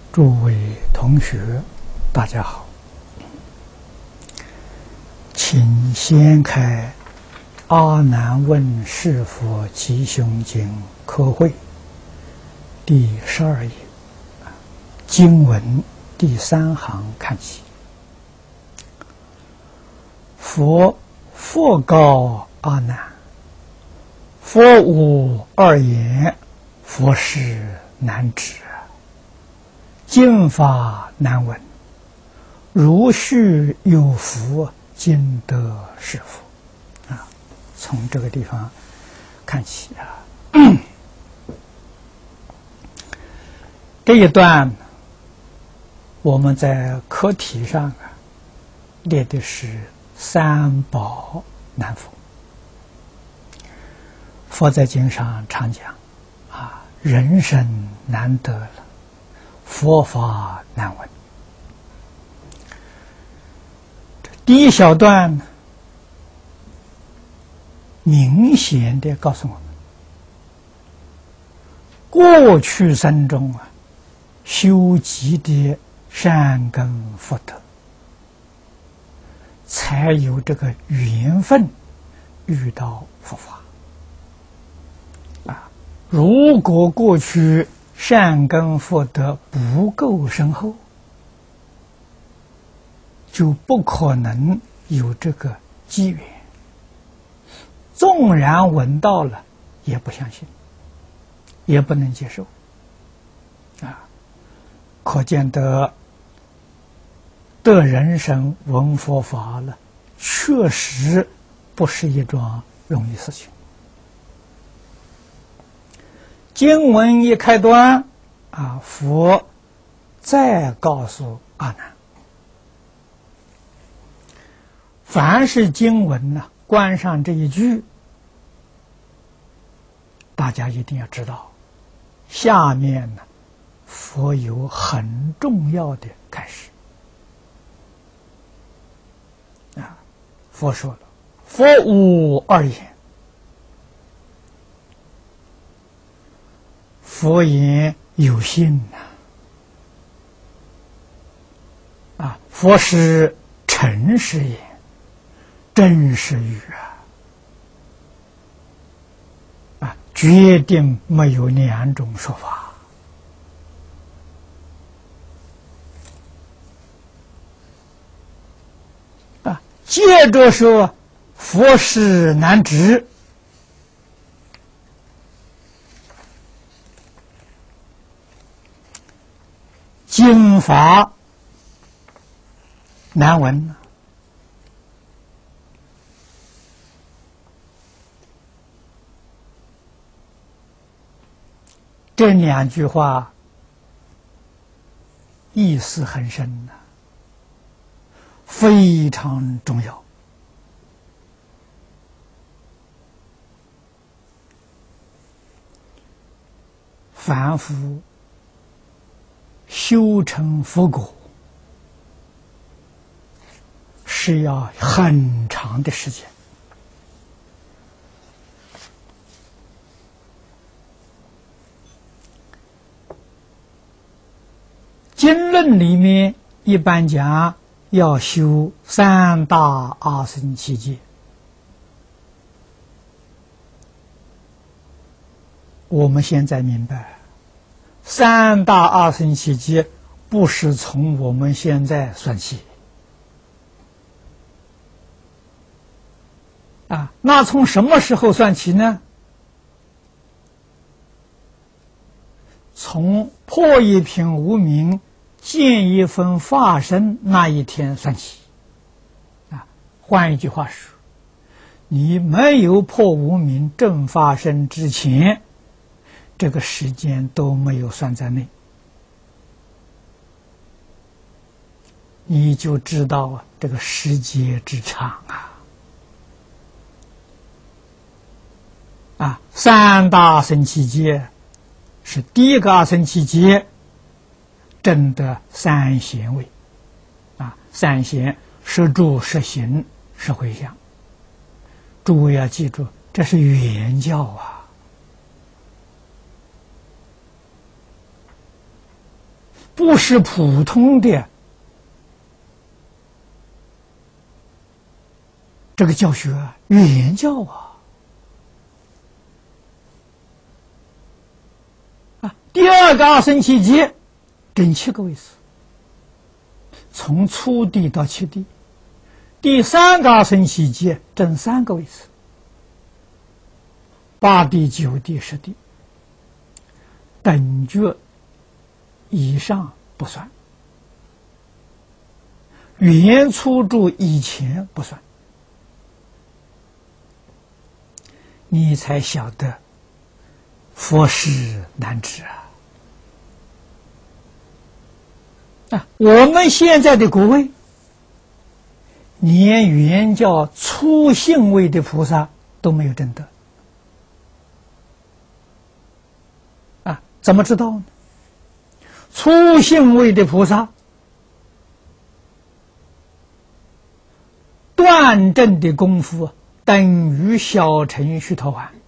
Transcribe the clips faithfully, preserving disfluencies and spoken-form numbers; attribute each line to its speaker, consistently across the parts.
Speaker 1: 诸位同学，大家好，请先开《阿难问是佛吉凶经》科会第十二页，经文第三行看起。佛复告阿难：佛无二言，佛事难知，经法难闻，如须有福，今得是福。啊，从这个地方看起啊，这一段我们在课题上啊列的是三宝难逢。佛在经上常讲啊，人生难得了，佛法难闻。第一小段明显的告诉我们，过去生中啊修集的善根福德，才有这个缘分遇到佛法啊。如果过去善根福德不够深厚，就不可能有这个机缘。纵然闻到了，也不相信，也不能接受啊。可见得得人生闻佛法了，确实不是一桩容易事情。经文一开端啊，佛再告诉阿难，凡是经文呢，关上这一句，大家一定要知道，下面呢，佛有很重要的开始啊。佛说了，佛无二言，佛言有信呐、啊，啊，佛是诚实言，真实语啊，啊，决定没有两种说法啊。接着说，佛事难知，经法难闻。这两句话意思很深呐、啊，非常重要。凡夫修成佛果是要很长的时间。经论里面一般讲要修三大阿僧祇劫，我们现在明白，三大阿僧祇劫不是从我们现在算起啊，那从什么时候算起呢？从破一品无明见一分法身那一天算起啊。换一句话说，你没有破无明正法身之前，这个时间都没有算在内，你就知道啊，这个时节之长啊！啊，三大阿僧祇劫是第一个阿僧祇劫证得三贤位啊，三贤摄住、摄行、摄回向。诸位要记住，这是原教啊。 不是普通的这个教学啊，语言教啊。啊，第二个阿僧祇劫，整七个位次，从初地到七地。第三个阿僧祇劫，整三个位次，八地、九地、十地。等觉以上不算，语言初住以前不算，你才晓得佛事难知啊！啊，我们现在的国位，连原教初信位的菩萨都没有证得。怎么知道呢？初信位的菩萨断证的功夫等于小乘须陀洹，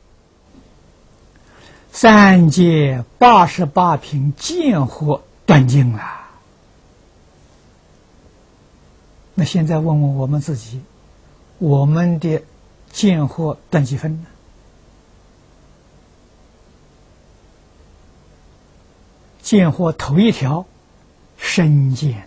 Speaker 1: 三界八十八品见惑断尽啊！那现在问问我们自己，我们的见惑断几分呢？见惑头一条，身见。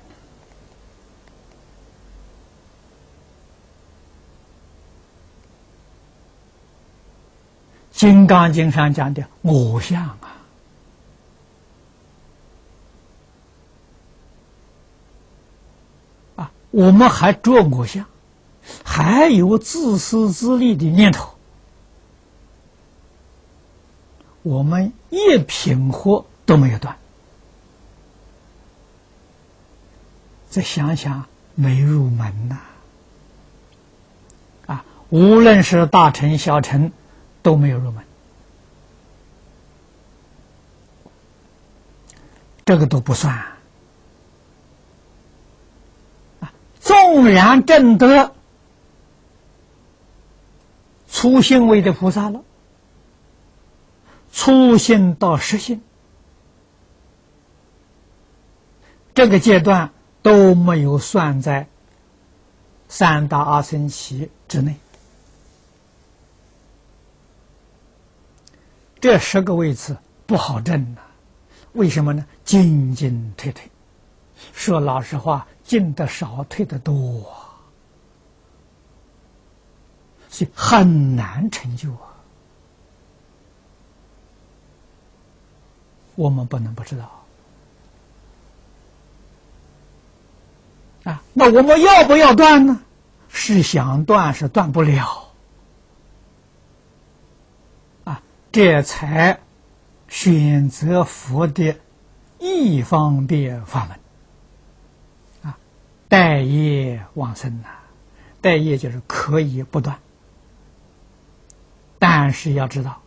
Speaker 1: 金刚经上讲的我相啊，啊，我们还着我相，还有自私自利的念头，我们一品惑都没有断。再想想，没入门呐！啊，无论是大乘小乘，都没有入门，这个都不算。啊，纵然证得初信位的菩萨了，初信到实信这个阶段，都没有算在三大阿僧祇之内。这十个位次不好证呐、啊，为什么呢？进进退退，说老实话，进的少，退的多，所以很难成就啊。我们不能不知道。啊，那我们要不要断呢？是想断，是断不了。啊，这才选择佛的一方便法门。啊，待业往生呐、啊，待业就是可以不断，但是要知道，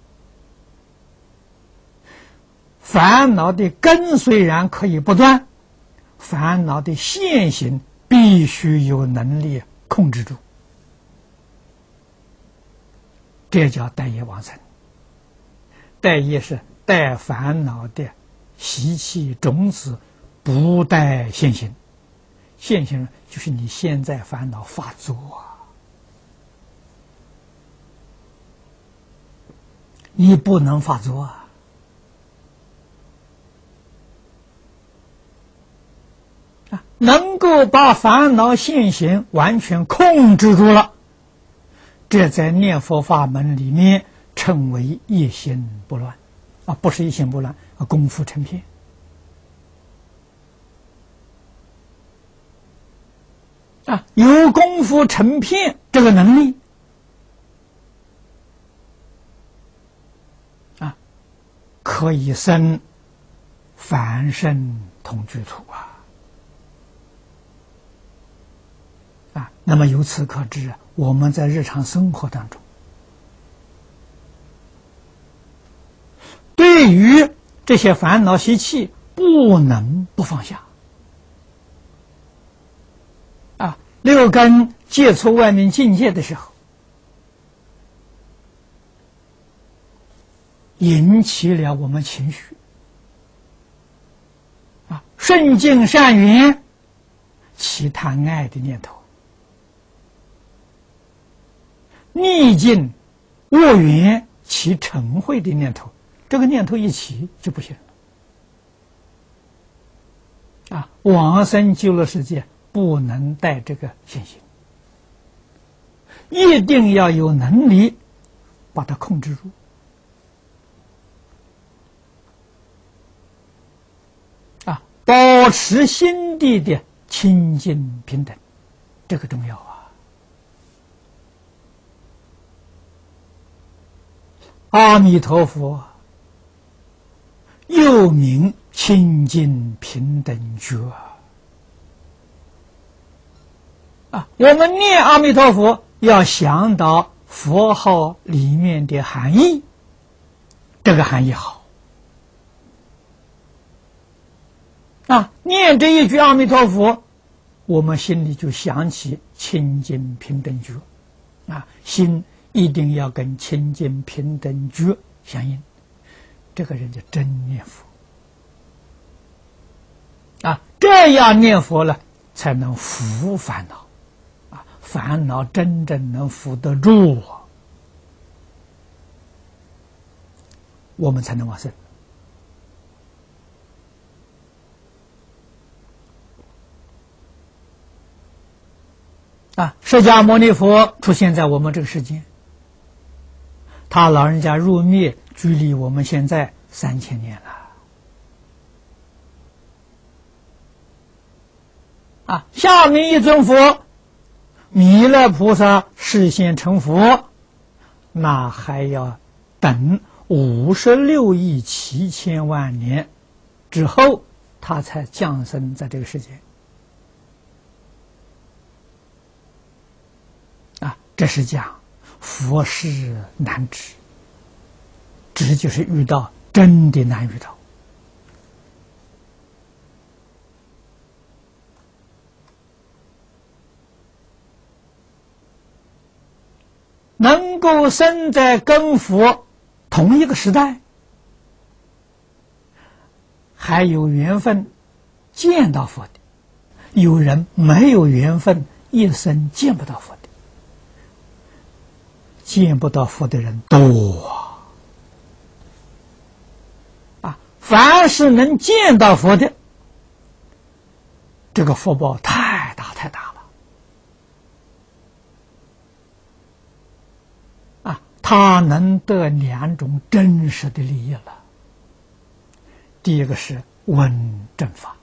Speaker 1: 烦恼的根虽然可以不断，烦恼的现行必须有能力控制住，这叫待业往生。待业是待烦恼的习气种子，不待现行。现行就是你现在烦恼发作啊，你不能发作啊。能够把烦恼现行完全控制住了，这在念佛法门里面称为一心不乱啊，不是一心不乱啊，功夫成片啊，有功夫成片这个能力啊，可以生凡圣同居土啊。啊，那么由此可知，我们在日常生活当中，对于这些烦恼习气，不能不放下。啊，六根接触外面境界的时候，引起了我们情绪，啊， 顺境善缘，起贪爱的念头；逆境恶缘，起嗔恚的念头。这个念头一起就不行了啊！往生极乐世界不能带这个信心，一定要有能力把它控制住啊！保持心地的清净平等，这个重要啊！阿弥陀佛又名清净平等觉啊！我们念阿弥陀佛要想到佛号里面的含义，这个含义好啊！念这一句阿弥陀佛，我们心里就想起清净平等觉啊，心一定要跟清净平等觉相应，这个人就真念佛啊！这样念佛了，才能伏烦恼啊！烦恼真正能伏得住，我们才能往生啊！释迦牟尼佛出现在我们这个世间，他老人家入灭，距离我们现在三千年了啊！下面一尊佛，弥勒菩萨示现成佛，那还要等五十六亿七千万年之后，他才降生在这个世界啊！这是讲佛事难知，知就是遇到，真的难遇到。能够生在跟佛同一个时代，还有缘分见到佛的，有人没有缘分，一生见不到佛的。见不到佛的人多啊！凡是能见到佛的，这个福报太大太大了啊！他能得两种真实的利益了。第一个是闻正法，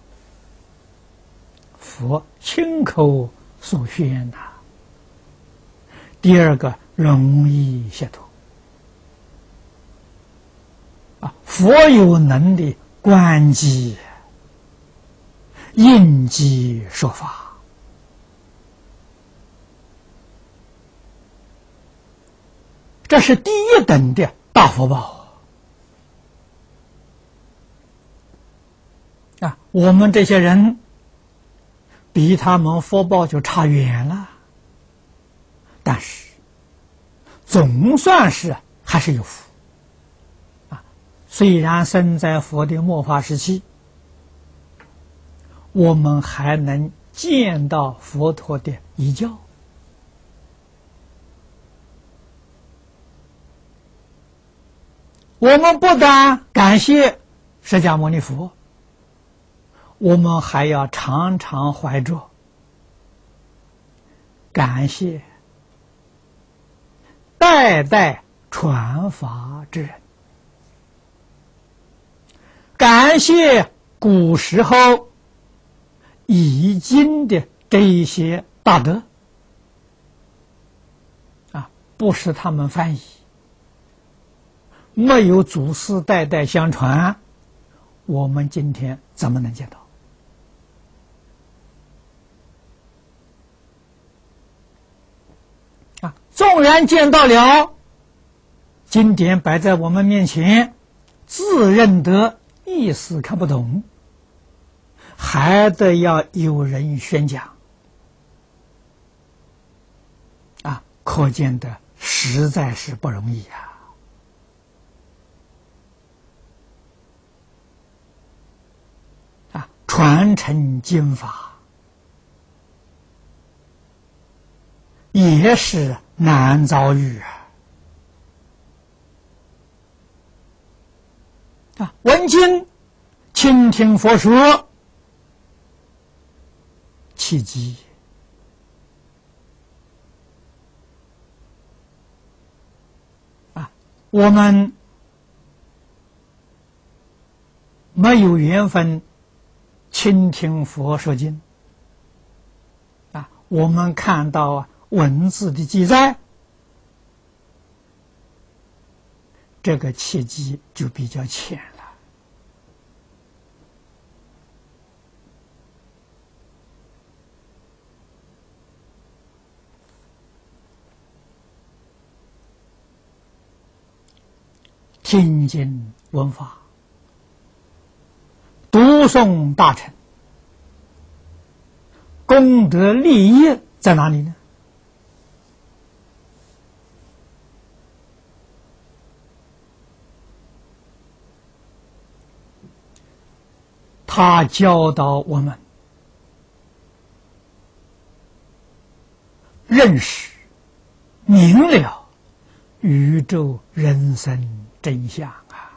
Speaker 1: 佛亲口所宣呐；第二个容易解脱啊！佛有能力观机应机说法，这是第一等的大福报啊！我们这些人比他们福报就差远了，但是总算是还是有福啊！虽然生在佛的末法时期，我们还能见到佛陀的遗教，我们不但感谢释迦牟尼佛，我们还要常常怀着感谢代代传法之人，感谢古时候已经的这一些大德啊，不是他们翻译，没有祖师代代相传，我们今天怎么能见到啊？纵然见到了，经典摆在我们面前，自认得意思看不懂，还得要有人宣讲啊，可见的实在是不容易啊！ 传承经法也是难遭遇啊！啊，闻经倾听佛说，契机啊，我们没有缘分倾听佛说经啊，我们看到啊文字的记载，这个契机就比较浅了。听经闻法，读诵大乘，功德利益在哪里呢？他教导我们认识明了宇宙人生真相啊！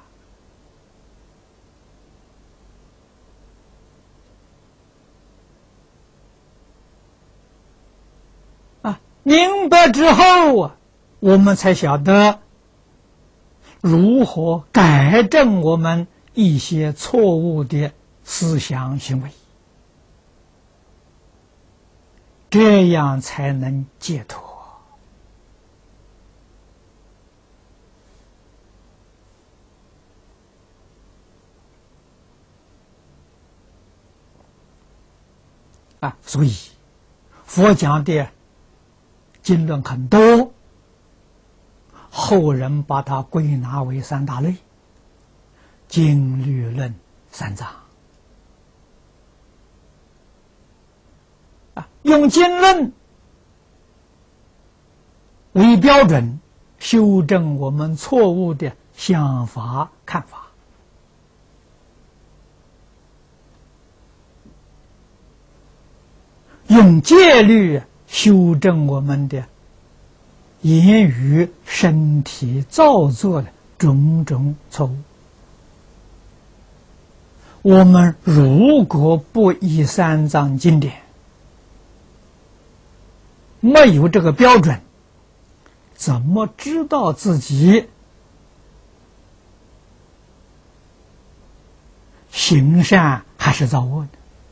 Speaker 1: 啊，明白之后啊，我们才晓得如何改正我们一些错误的思想行为，这样才能解脱。啊，所以佛讲的经论很多，后人把它归纳为三大类：经、律、论三藏。啊，用经论为标准，修正我们错误的想法看法。用戒律修正我们的言语、身体造作的种种错误。我们如果不依三藏经典，没有这个标准，怎么知道自己行善还是造恶呢？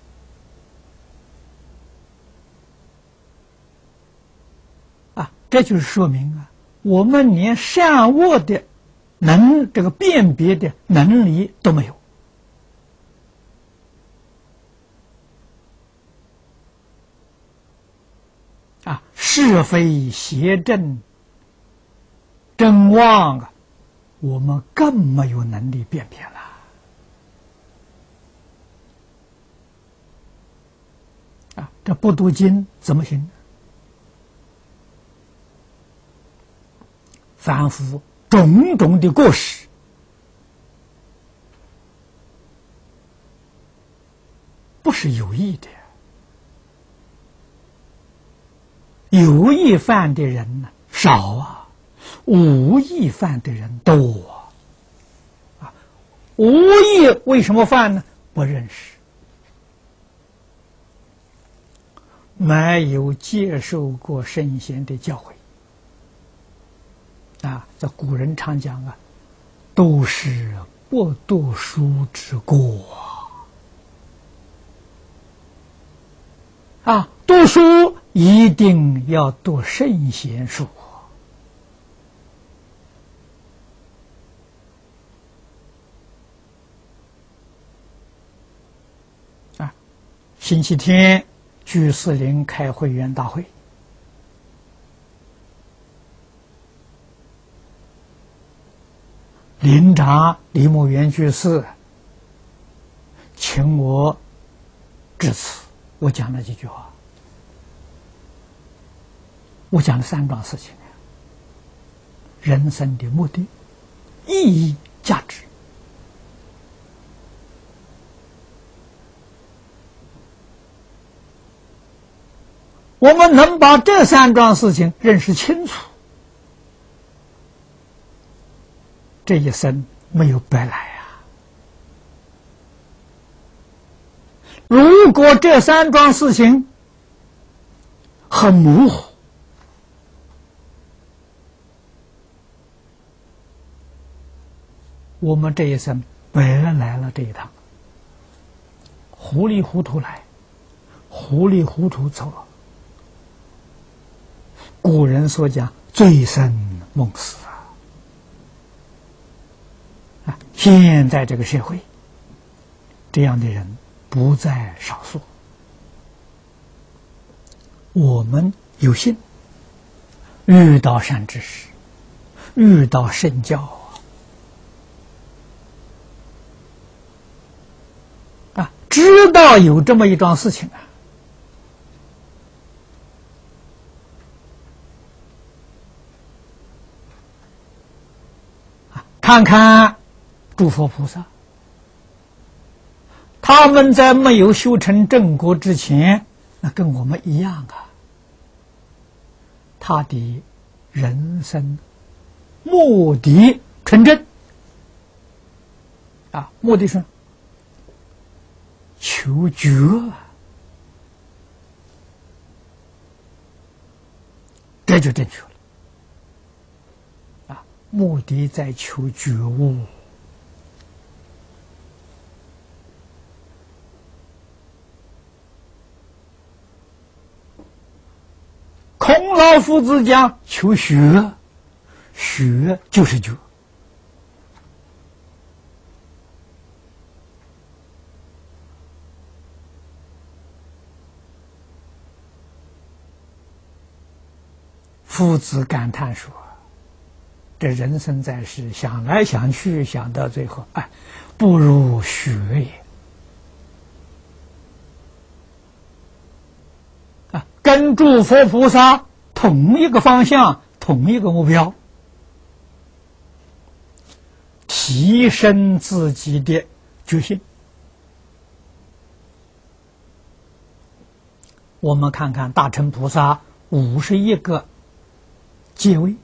Speaker 1: 这就是说明啊，我们连善恶的能这个辨别的能力都没有啊，是非邪正真妄啊，我们更没有能力辨别了啊！这不读经怎么行？反复种种的过失，不是有意的，有意犯的人呢少啊，无意犯的人多啊。啊，无意为什么犯呢？不认识，没有接受过圣贤的教诲。啊，这古人常讲啊，都是不读书之过啊！读书一定要读圣贤书啊！星期天居士林开会员大会。林长李牧原居士请我致辞，我讲了几句话，我讲了三桩事情：人生的目的、意义、价值。 我们能把这三桩事情认识清楚，这一生没有白来呀。如果这三桩事情很模糊，我们这一生白来了这一趟，糊里糊涂来，糊里糊涂走。古人所讲醉生梦死啊！啊，现在这个社会，这样的人不在少数。我们有幸遇到善知识，遇到圣教啊，知道有这么一桩事情啊。看看诸佛菩萨，他们在没有修成正果之前，那跟我们一样啊。他的人生目的纯正啊，目的是求觉啊，这就正确了。目的在求觉悟，孔老夫子讲求学，学就是觉。夫子感叹说，这人生在世，想来想去，想到最后，哎，不如学也。啊，跟诸佛菩萨同一个方向，同一个目标，提升自己的决心。我们看看大乘菩萨五十一个阶位。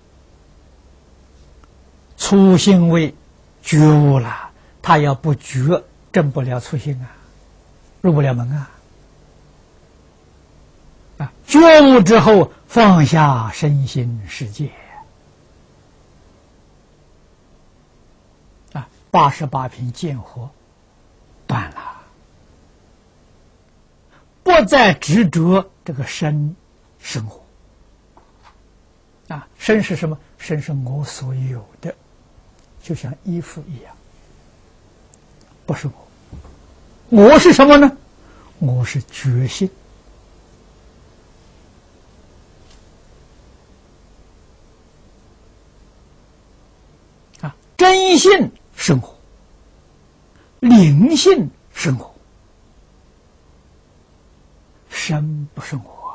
Speaker 1: 初心位觉悟了，他要不觉，证不了初心啊，入不了门啊。啊，觉悟之后放下身心世界，啊，八十八品见惑断了，不再执着这个身生活。啊，身是什么？身是我所有的。就像衣服一样，不是我。我是什么呢？我是觉性。啊，真性生活，灵性生活，身不生活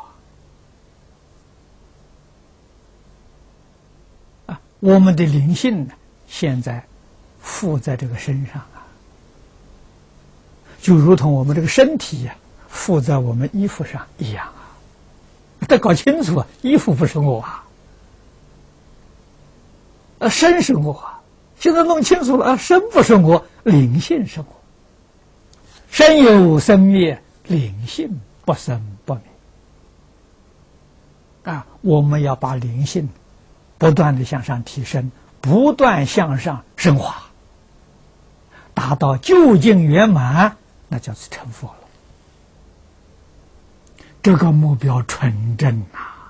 Speaker 1: 啊！我们的灵性呢？现在附在这个身上啊，就如同我们这个身体呀、啊，附在我们衣服上一样啊。得搞清楚啊，衣服不是我啊，呃，身是我啊。现在弄清楚了啊，身不是我，灵性是我。身有生灭，灵性不生不灭。啊，我们要把灵性不断的向上提升。不断向上升华，达到究竟圆满，那叫做成佛了。这个目标纯正啊！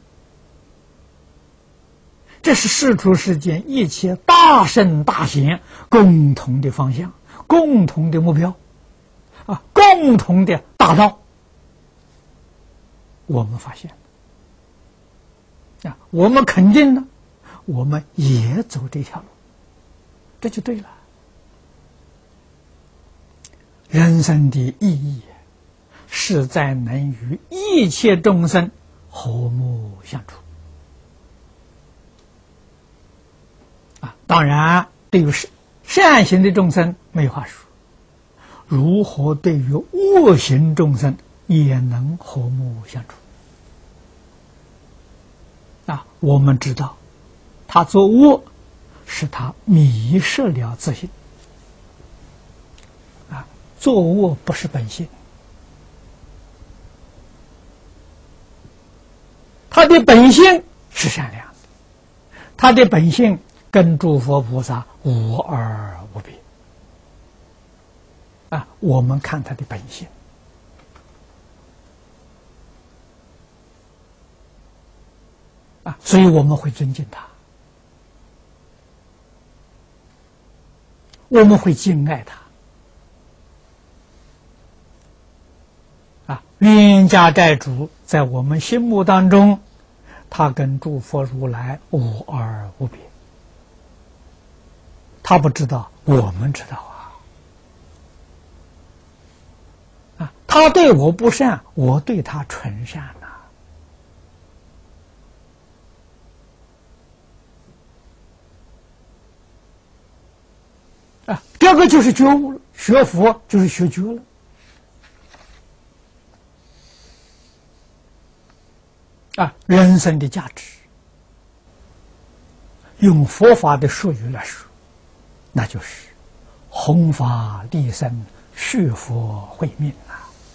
Speaker 1: 这是世出世间一切大圣大贤共同的方向，共同的目标，啊，共同的大道。我们发现，啊，我们肯定呢。我们也走这条路，这就对了。人生的意义是在能与一切众生和睦相处。啊，当然，对于善行的众生没话说，如何对于恶行众生也能和睦相处？ 啊，我们知道，他做恶是他迷失了自性。啊，作恶不是本性，他的本性是善良的，他的本性跟诸佛菩萨无二无别。啊，我们看他的本性。啊，所以我们会尊敬他，我们会敬爱他。啊，冤家债主在我们心目当中，他跟诸佛如来无二无别。他不知道，我们知道啊。啊，他对我不善，我对他纯善呐。啊，这个就是觉悟了，学佛就是学觉了。啊，人生的价值，用佛法的术语来说，那就是弘法利生，续佛慧命啊！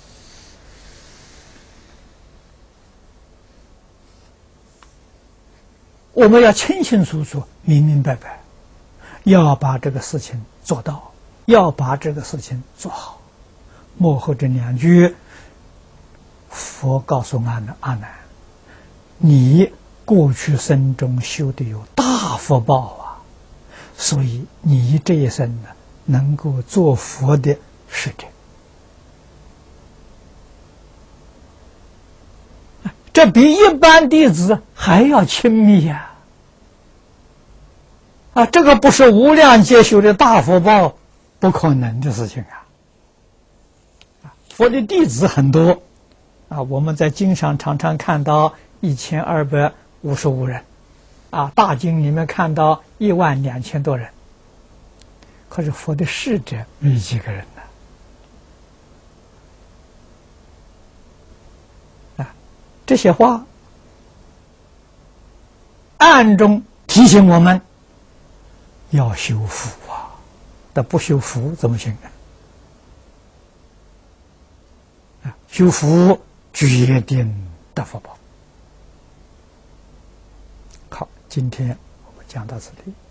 Speaker 1: 我们要清清楚楚、明明白白，要把这个事情做到，要把这个事情做好。幕后这两句，佛告诉阿难：阿难，你过去生中修的有大福报啊，所以你这一生呢，能够做佛的使者。这比一般弟子还要亲密呀！啊，这个不是无量劫修的大福报，不可能的事情啊！佛的弟子很多啊，我们在经上常常看到一千二百五十五人，啊，大经里面看到一万两千多人，可是佛的使者没几个人呢。啊，这些话暗中提醒我们要修福啊，但不修福怎么行啊？啊，修福决定得福报。好，今天我们讲到这里。